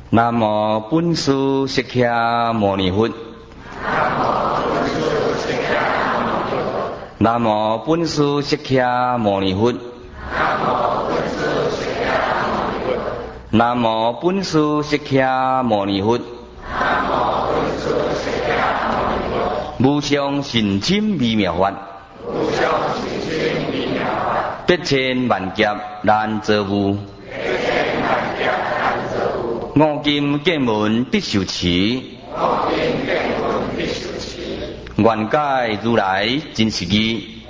南无本师释迦牟尼佛。南无本师释迦牟尼佛。南无本师释迦牟尼佛。无上甚深微妙法，百千万劫难遭遇。五金剑门必受持，愿解如来真实义。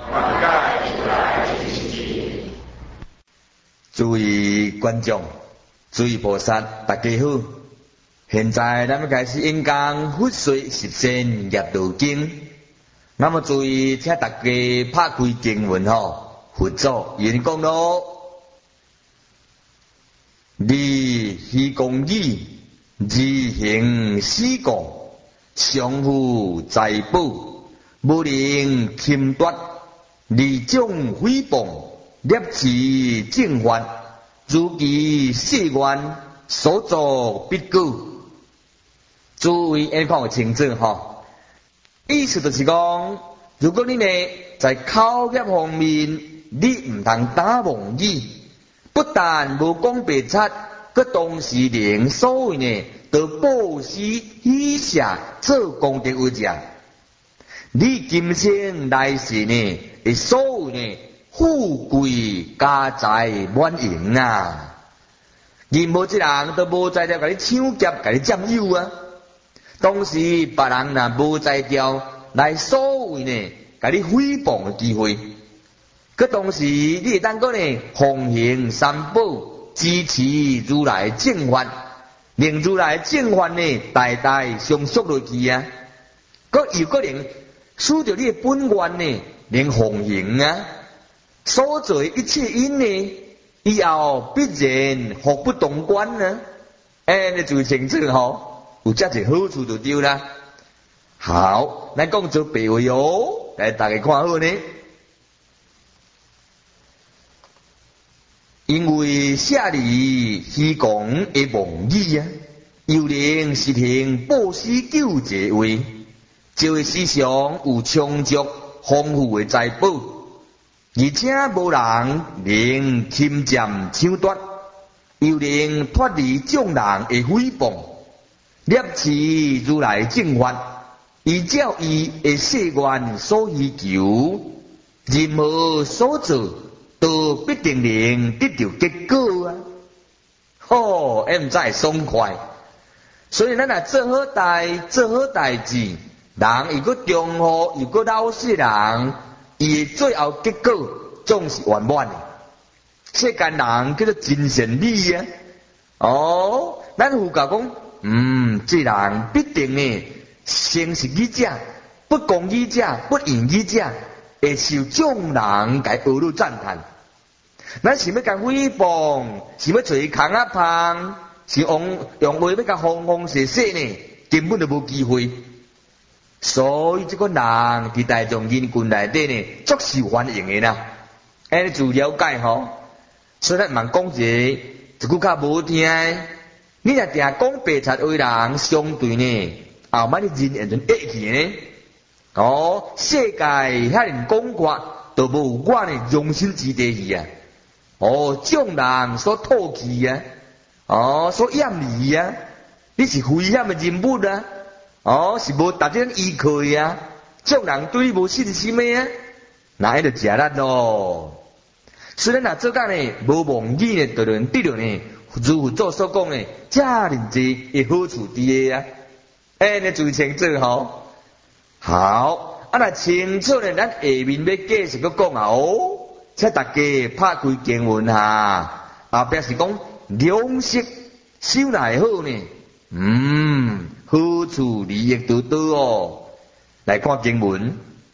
诸位观众，诸位菩萨，大家好。现在咱们开始演讲佛说十善业道经。那么诸位，请大家拍开经文吼，佛祖演讲咯。你虚公义，自行施供，相互财宝，无能侵夺，二种诽谤，孽持正法，如其誓愿，所作必果。诸位演讲清楚吼，意思就是讲，如果你呢在口业方面，你唔通打妄语。不但无讲白贼，佮同时连所谓呢，都布施喜舍做功德为者。你今生来世呢，会所谓呢，富贵家财满盈啊！任何一人都无在了，甲你抢劫，甲你占有啊！当时别人若无在掉来所谓呢，甲你诽谤的机会。佮同时，你会当讲呢，奉行三宝，支持如来正法，令如来正法呢，代代相续落去啊。佮有可能使着你的本愿呢，能奉行啊。所做一切因呢，以后必然福不动观啊。你注意清楚吼，有遮一好处就对啦。好，咱讲做白话哦，来大家看好呢。因为舍利虚讲的妄语啊，又能实行布施救济位，就会时常有充足丰富的财宝，而且无人能侵占抢夺，又能脱离众人的诽谤，摄持如来正法，依照伊的誓愿所需求，任何所做，都必定能得到结果啊！唔知爽快。所以咱若做好代志，人如果忠厚，如果老实人，伊最后结果总是圆满的。世间人叫做真善美啊！咱佛教讲，这人必定呢，诚实语者，不公语者，不义语者，会受众人甲恶路赞叹。咱是要甲诽谤，是要找空啊芳，是用话要甲风射呢，根本就无机会。所以这个人伫大众人群内底呢，足是欢迎的啦。你自了解吼。所以咱慢讲一句较无听的，你若定讲白贼为人，相对呢，后摆你人缘就恶去呢。世界遐尼广阔，都无我呢容身之地去啊！众人所唾弃啊，所厌离啊，你是危险的人物啊，是无达到依靠啊，众人对你无信心的啊，那迄就食力咯。虽然若做到呢无妄语呢，就能得到呢，如佛祖所讲呢，遮尔济的好处伫个啊。你注意清楚吼。好，若清楚呢，咱下面要继续个讲啊。请大家拍开经文下，表示讲两色修来好呢，好处利益多多哦。来看经文，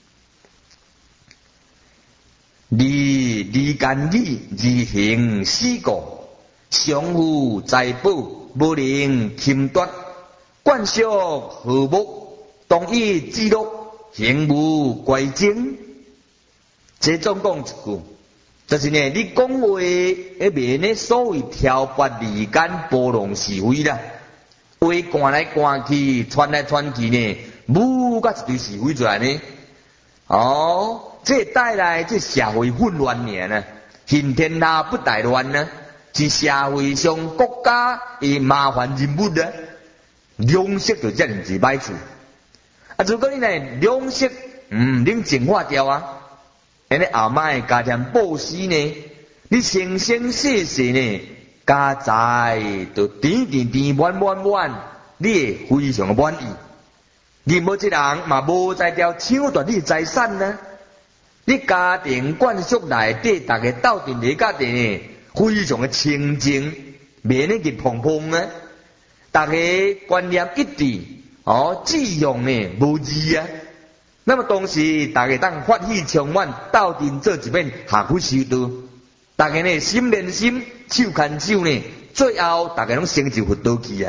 离间语而行施供，相互财宝，无能侵夺，灌输和睦，同意记录，行无怪争。这总讲一句，就是呢，你讲话迄面呢，所谓挑拨离间、包容是非啦， 话赶来赶去，传来传去呢，舞甲一堆是非出来呢。这带来这社会混乱呢，行天下不大乱呢，是社会上国家的麻烦人物呢。粮食就这样子歹处。如果你呢粮食能净化掉啊，安尼后摆加添布施呢，你生生世世呢，家财就甜甜甜满满满，你会非常满意。任何一人嘛无在条抢夺你的财产呢，你家庭眷属内底大家斗阵在家庭呢，非常的清净，免那个碰碰呢。大家观念一致，志向呢无异啊。那么当时大家当发喜充满，斗阵做一面下苦修道，大家呢心连心，手牵手呢，最后大家拢成就佛道去啊。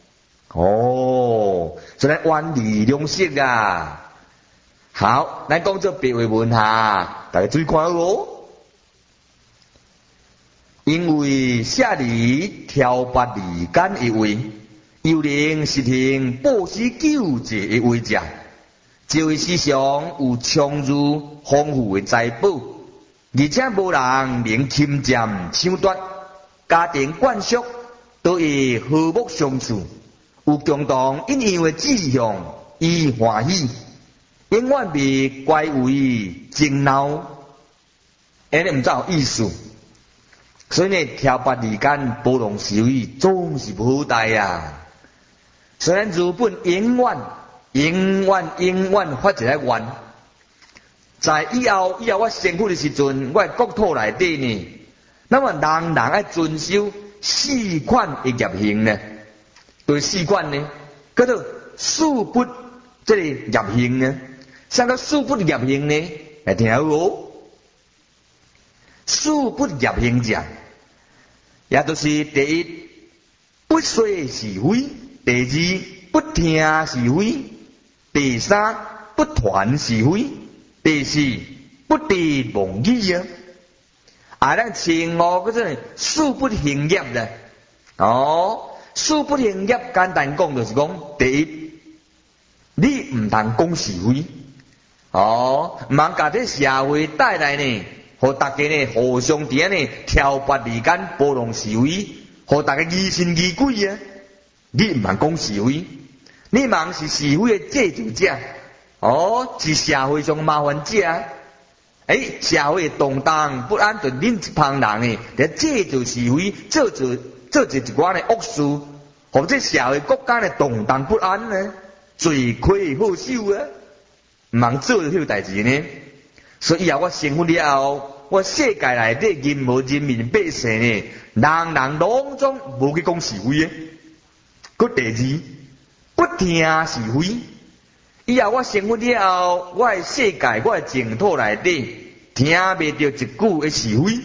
所以咱远离粮食啊。好，咱讲做别话文哈，大家注意看哦。因为舍离挑拨离间一位。有灵实听布施救济的为者，这位世上有充裕丰富的财宝，而且无人能侵占抢夺，家庭眷属都会和睦相处，有共同一样的志向与欢喜，永远被怪为争闹，安尼唔知有意思。所以呢，挑拨离间、包容是非，总是不好待呀。虽然日本永远发一个愿，在以后我身躯的时阵，我的国土内底呢，那么人人爱遵守4款的业行呢，对4款呢，叫做恕不这个业行呢，啥叫恕不业行呢？来听好哦，恕不业行者，也就是第一，不说是非。第二，不听是非；第三，不传是非；第四，不得妄语啊。咱前5个字恕不行业的，恕不行业简单讲就是讲，第一，你唔通讲是非，唔通甲这社会带来呢，互大家呢互相伫呢挑拨离间、包容是非，互大家疑神疑鬼啊。你唔通讲是非，你茫是是非的制造者，是社会上麻烦者。社会动荡不安，就恁一帮人呢，来制造是非，做一寡的恶事，或者社会国家的动荡不安呢，罪魁祸首啊，唔通做迄个代志呢。所以以后我成佛了后，我世界内底任何人民百姓呢，人人拢总无去讲是非的。佮第二，不听是非。以后我成佛了后，我的世界，我的净土内底，听袂到一句的是非。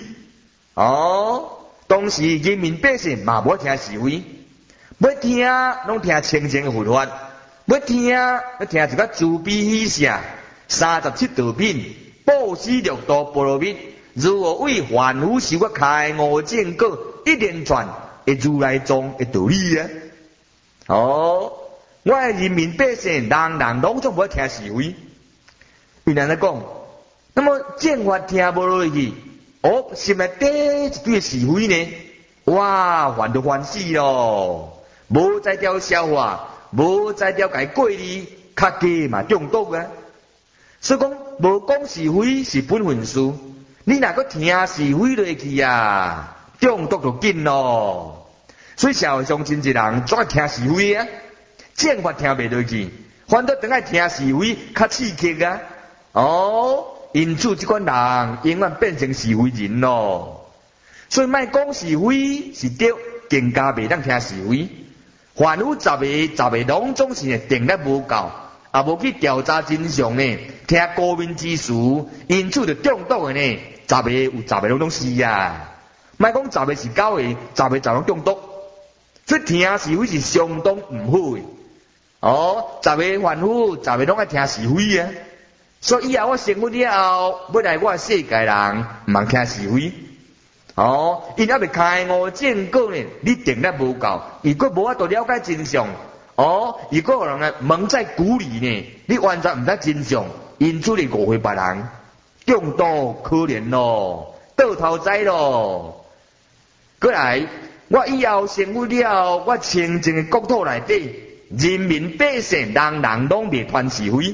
当时人民百姓嘛无听是非，要听拢听清净的佛法，要听一个慈悲喜舍37道品，布施六道波罗蜜，如何为凡夫修个开悟正果，一连串的如来藏的道理啊。我的人民百姓人人拢总无听是非，为难来讲，那么正法听无落去，心内底一堆是非呢，哇，烦都烦死咯，无在条消化，无在条解过哩，较加嘛中毒啊。所以讲，无讲是非是本分事，你若个听是非落去啊，中毒就紧咯。所以社会上真侪人总爱听是非啊，正法听袂落去，反倒等爱听是非较刺激啊。因此这款人永远变成是非人咯。所以莫讲是非是对，更加袂当听是非。凡有10个拢总是定力无够，也无去调查真相呢，听高明之词，因此就中毒的呢，10个有10个拢是啊。莫讲10个是9个，10个就拢中毒。所以听是非是相当唔好的。10个凡夫，10个拢爱听是非啊。所以以后我成佛了后，要来我世界人唔通听是非。因还未开悟正果呢，你定力无够，如果无法度了解真相， 如果有人啊蒙在鼓里呢，你完全唔知真相，因此你误会别人，中毒可怜咯，倒头栽咯。过来，我以后成为了我清净的国土内底，人民百姓人人拢袂传是非。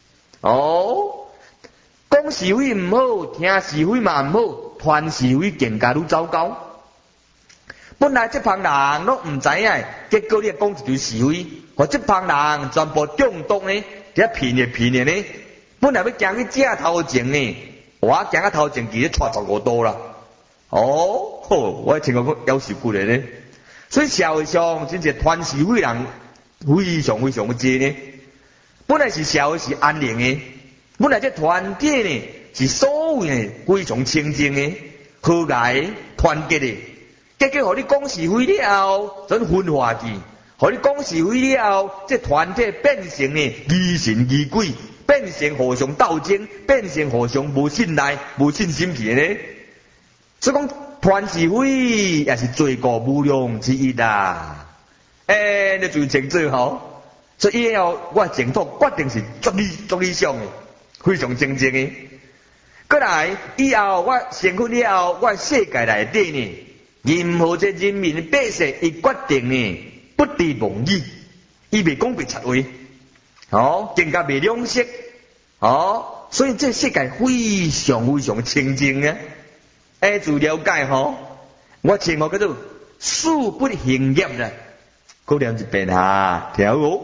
讲是非唔好，听是非嘛唔好，传是非更加愈糟糕。本来这帮人都唔知影，结果你讲一堆是非，或这帮人全部中毒呢，伫骗嘅呢。本来要行去正头前呢，我行到头前，其实错15度啦。我听过夭寿过来呢。所以社会上真正传是非人非常非常的多呢。本来是社会是安宁的，本来这团体呢是所有呢非常清净的、和谐团结的。结果，互你讲是非了后，转分化去；互你讲是非了后，这团体变成呢疑神疑鬼，变成互相斗争，变成互相无信赖、无信心去呢。所以讲传是非也是罪过无量之一啦。你注意清楚吼。所以以后我净土决定是足理想的，非常清净的。过来以后我成佛了后，我世界内底呢。任何这人民百姓，伊决定呢，不离妄语，伊袂讲别贼话，更加袂两色，所以这世界非常非常清净啊！自了解我称呼叫做事不行业啦，过念一遍哈，听好。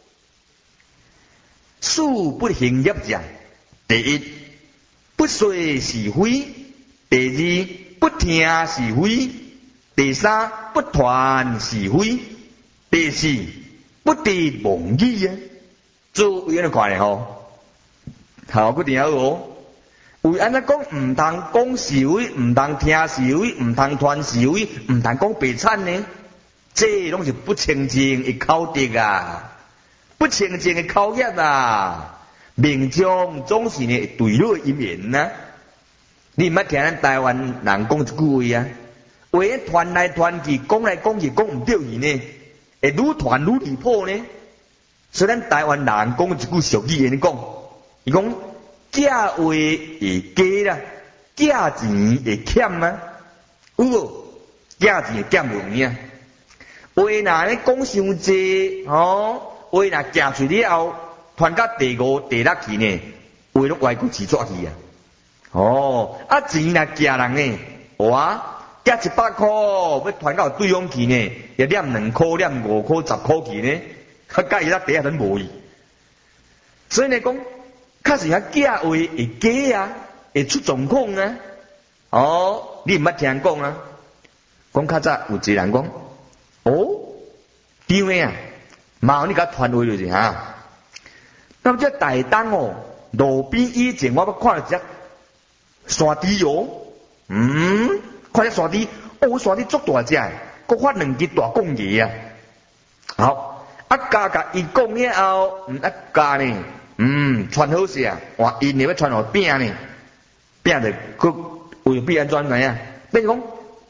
事不行业者，第一不说是非，第二不听是非。第三不传是非，第四不离妄语啊！做为安怎看咧好，佢听好为安怎讲唔通讲是非，唔通听是非，唔通传是非，唔通讲白惨呢？这拢是不清净的口德啊，不清净的口业啊！命中总是呢对落一面啊！你毋捌听咱台湾人讲一句话啊？话传来传去，讲来讲去，讲唔对去呢，会愈传愈离谱呢。所以咱台湾人讲一句俗语，安尼讲，伊讲假话会假啦，假钱会欠啊，有无？假钱会欠容易啊。话若咧讲伤济，话若夹出了后，传到第5、第6期呢，话都歪过起抓去啊。钱若夹人呢，加100块，要传到对方去呢，也念2块、念5块、10块去呢，甲伊那底下人无伊。所以呢讲，确实假话会假啊，会出状况啊。你毋捌听人讲啊？讲较早有一个人讲，张的啊，嘛你甲传话就是哈。那么这台东路边以前我捌看到一只山猪看这山猪，山猪足大只，佮发2只大公鸡啊！好，加伊讲了后，加呢，传好势啊！哇，因要传互饼呢，饼就佮为必安怎样？变讲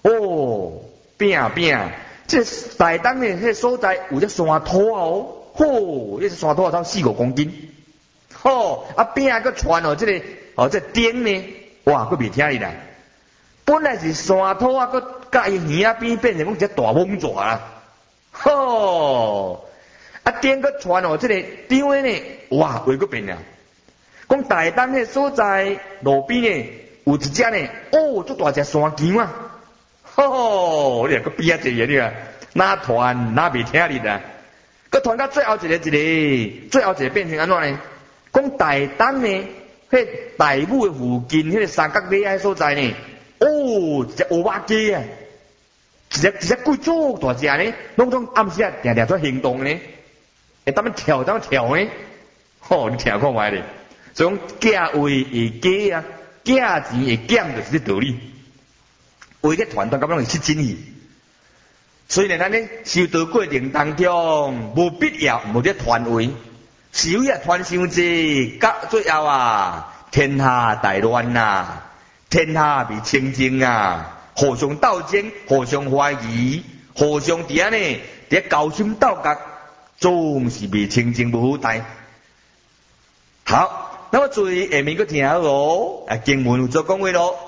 饼，这台东呢，迄所在有只山兔这山兔差4-5公斤，饼佮传这个这顶呢，哇，佮袂听你啦。本来是山兔啊，佮甲伊耳仔边变成讲一只大猛蛇啦，顶佮传这个张的呢，哇，话佮变啦。讲台东迄所在路边呢，有一只呢，足大只山姜啊，你若佮比啊一个你啊，哪传哪袂听你啦。佮传到最后一个变成安怎呢？讲台东呢，迄大武的附近迄个三角尾迄所在呢。一只乌马鸡啊，一只龟足大只呢，拢暗时啊定定做行动呢，会当跳呢，你听看卖咧，所以讲假话会假啊，假钱会减就是这道理。话个传统咁样是失真意，所以呢，咱咧修道过程当中，无必要无得传话，是非啊传伤济，到最后啊，天下大乱呐。天下未清净啊！互相斗争，互相怀疑，互相伫安尼伫交心斗角， 总是未清净无好待。好，那么注意下面个听咯，经文有做讲话咯。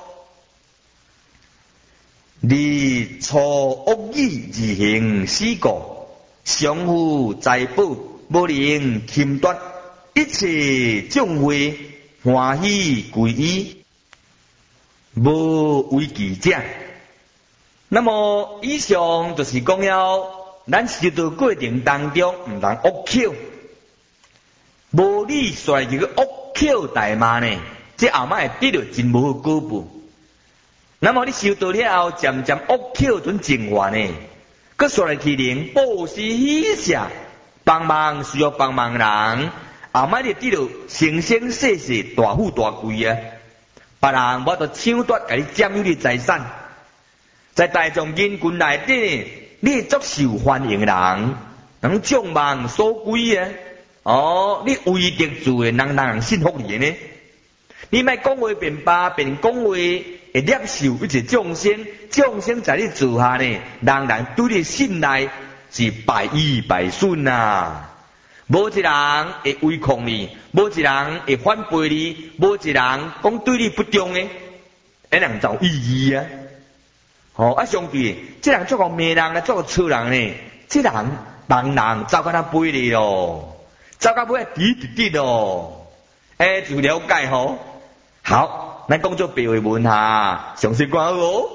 你错恶意而行死过，相互财宝无能侵夺，一切众会欢喜归依，无为己者。那么以上就是讲了，咱修道过程当中唔通恶口，无理衰这个恶口大骂呢，这后摆会得到真无好果报。那么你修道了后，渐渐恶口准净化呢，佮煞来去灵布施喜舍，帮忙需要帮忙人，后摆你得到生生世世大富大贵啊！别人我都抢夺甲你占有你财产，在大众人群内底，你足受欢迎人，人众望所归啊！哦，你为得住的人信服你呢？你莫讲话便罢，便讲话会接受一切众生，众生在你住下呢，人对你信赖是百依百顺啊！无一人会违抗你，无一人会反背你，无一人讲对你不忠的，那人就有意义啊！相对，这人做个骂人啊，做个错人呢，这人人走到他背里咯，走到背滴咯，就了解吼。好，咱讲做白话文哈，详细讲哦。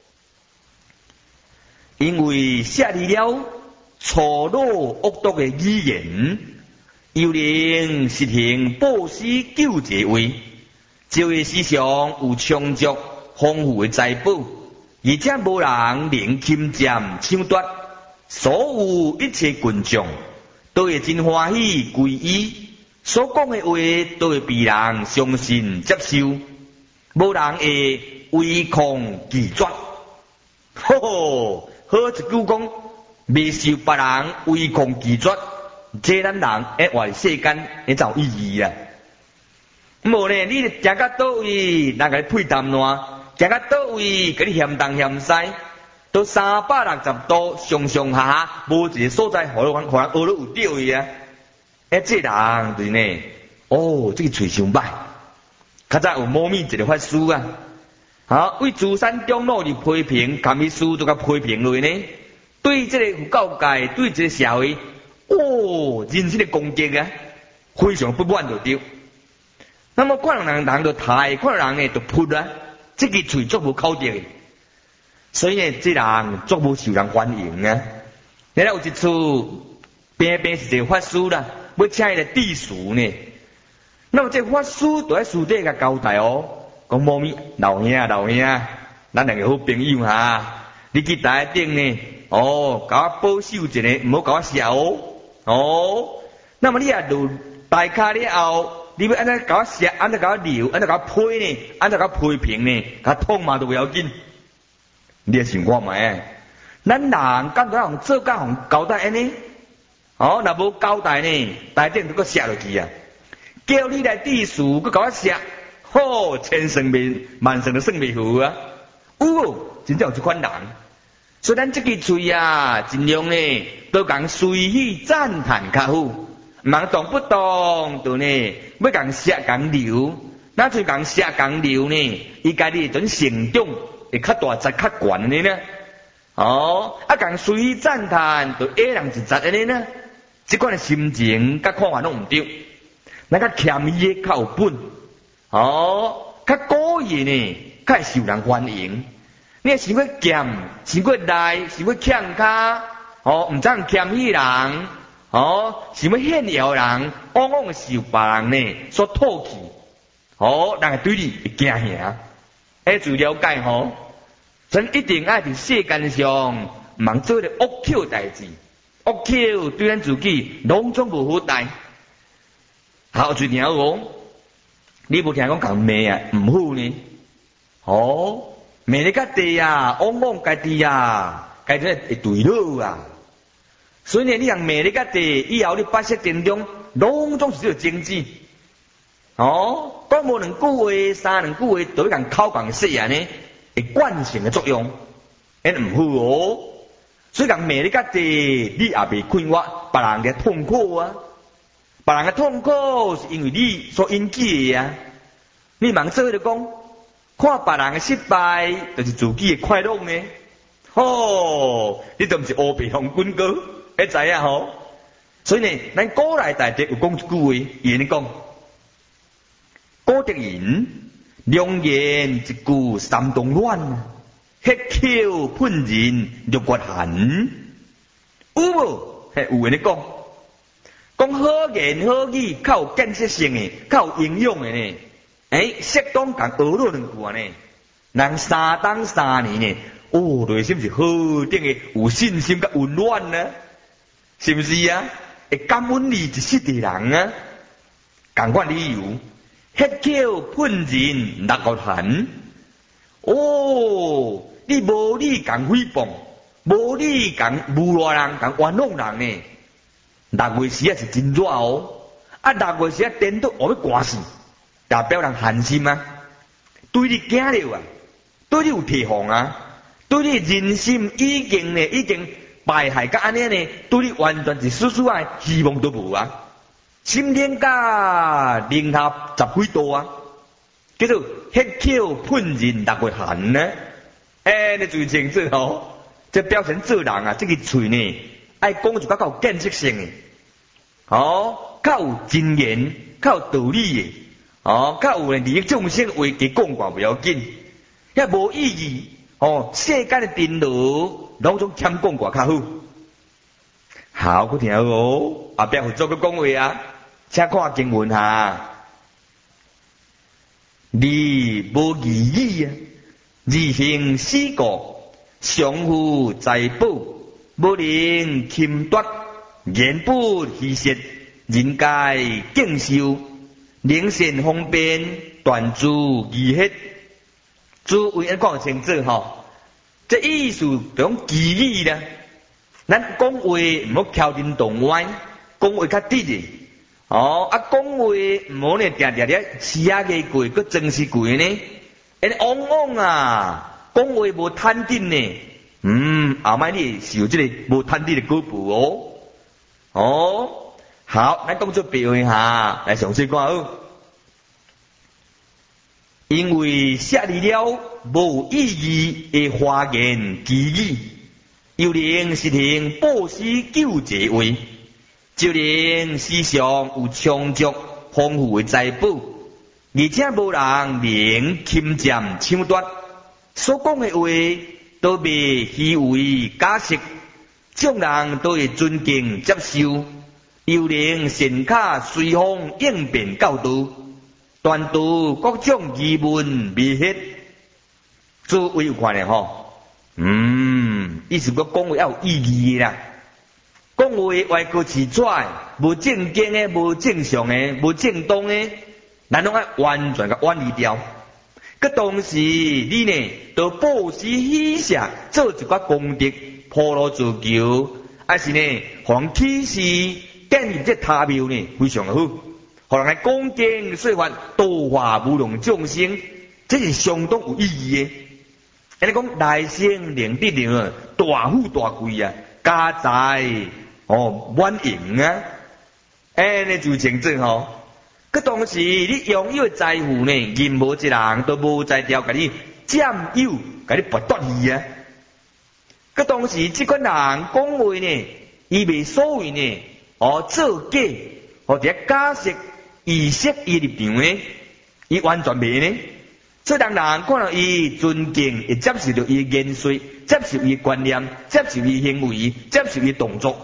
因为设立了错漏恶毒的语言，又能实行布施救济位，就会时常有充足丰富的财宝，而且无人能侵占抢夺，所有一切群众都会真欢喜归依，所讲的话都会被人相信接受，无人会违抗拒绝。好一句讲，未受别人违抗拒绝，这咱人活世间会有意义啊！无呢，你行到倒位，人甲你配淡烂，行到倒位，甲你嫌东嫌西，都360度上上下下，无一个所在，互人学到有对位啊！这人就是呢，这个嘴伤歹。较早有某咪一个法师啊，为慈善长老去批评，甘伊师都甲批评落呢。对这个教界，对这个社会，人身的攻击啊，非常不满就对。那么看人就抬，看人呢就扑啊，这个嘴足无口德的，所以呢，这人足无受人欢迎啊。然后有一次，边是一个法师啦，要请伊来致辞呢。那么这法师就喺私底下交代讲某咪老兄，咱两个好朋友哈，你去台顶呢，甲我保守一下，唔好甲我笑那么你也就大卡了后，你要安怎甲我笑，安怎甲我留，安怎甲我批呢，安怎甲我批评呢，甲痛骂都不要紧。你也想看卖，咱人敢在互做甲互交代安尼？若无交代呢，台顶都搁写落去啊！叫你来致辞，佮甲我写，千算万算都算袂赴啊！真正有这款人，所以咱这个嘴啊，尽量呢都讲随喜赞叹较好，唔通动不动就呢要讲写讲留，那就讲写讲留呢，伊家己准成长会较大则较悬的呢。讲随喜赞叹，就A人一截的呢，这款的心情甲看法拢唔对。咱较谦虚的较有本，较古意呢，较会受人欢迎。你想要俭，想要赖，想要欠卡，唔知谦虚人，想要炫耀人，往往受别人呢所唾弃，人会对你会惊吓。自了解咱一定爱伫世间上，唔通做咧恶口代志，恶口对咱自己拢总无好代。好，最听你无听讲讲骂啊，唔好呢？骂你家地啊，往家己啊，家己会对落啊。所以呢，你若骂你家地，以后你百姓当中，拢总是有争执。讲无两句话、三两句话，都会口讲说啊呢，会惯性的作用，唔好所以讲骂你家地，你也袂困惑， 别人嘅痛苦啊，别人嘅痛苦是因为你所引起嘅啊。你茫做就讲，看别人嘅失败，就是自己嘅快乐呢。你都唔是乌皮红滚哥，会知影吼？所以呢，咱古来大德有讲一句话，伊安尼讲：古德言，良言一句三冬暖，血口喷人六月寒。有无？有安尼讲，讲好言好语，较有建设性的，较有营养的呢。适当共学了两句呢，人3冬3年呢。内心是好定的，有信心甲温暖呢，是不是啊？会感恩你一世的人啊，同款理由，血口喷人六月寒。你无你共诽谤，无你共侮辱人，共冤枉人呢？6月时啊是真热哦，6月时啊颠倒我要寒死，代表人寒心啊，对你惊了啊，对你有提防啊。对你人心已经败害甲安尼呢，对你完全是丝丝啊希望都无啊，心冷甲零下10几度啊，叫做血口喷人6月寒呢。你最清楚吼，这表现做人啊，这个嘴呢，爱讲就较有建设性的，较有真言，较有道理的，较有利益众生话给讲话不要紧，也无意义。世间的电路，拢总欠讲话较好。好，我听好哦。后壁会做个讲话啊，请看经文哈。你无义义啊，自行死过，相互财宝，无能侵夺，言不虚实，人皆敬受，灵善方便，断诸疑hết。诸位安讲清楚吼，这意思就讲记忆啦。咱讲话唔好挑针动歪，讲话较直的。讲话唔好呢，定定咧死下个句，佮真是句呢。往往啊，讲话无坦定呢。后摆你受这个无坦定的果报哦。好，咱讲做比喻下，来详细看好。因为设立了无意义的花言奇语，又能实行报喜救济话，就能时常有充足丰富的财宝，而且无人能侵占抢夺。所讲的话都被虚伪假实，众人都会尊敬接受，又能善巧随风应变教导。断除各种疑问迷惑，诸位有看咧吼？意思讲话要有意义啦。讲话歪曲奇拽，无正经的、无正常的、无正当的，咱拢爱完全甲远离掉。佮同时，你呢，都报喜喜舍，做一寡功德，普罗自求，还是呢，互启示建立这他庙呢，非常好。互人来讲经说法，度化无量众生，这是相当有意义的。安尼讲来生能得了大富大贵啊，家财满盈啊，安尼就清楚吼。佮同时，你拥有的财富呢，任何一人都无在条甲你占有，甲你剥夺去啊。佮同时，这款人讲话呢，伊未所谓呢，做假，或者假设。意识伊立场呢，伊完全袂呢。所以人看到伊尊敬，会接受到伊言说，接受伊观念，接受伊行为，接受伊动作。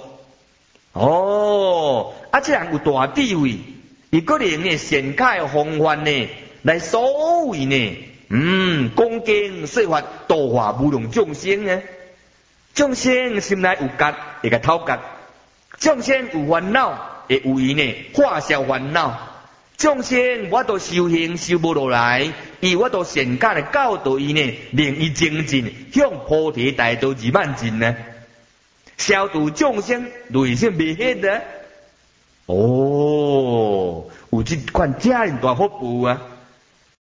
这人有大智慧，伊个人呢善巧方法呢，来所谓呢，讲经说法，度化无量众生呢。众生心内有结，会甲透结；众生有烦恼，会为伊呢化消烦恼。众生我都修行修不落来，伊我都善巧的教导伊呢，令伊精进向菩提大道而迈进呢，消除众生内心迷惑的。有这款遮尔大福报啊！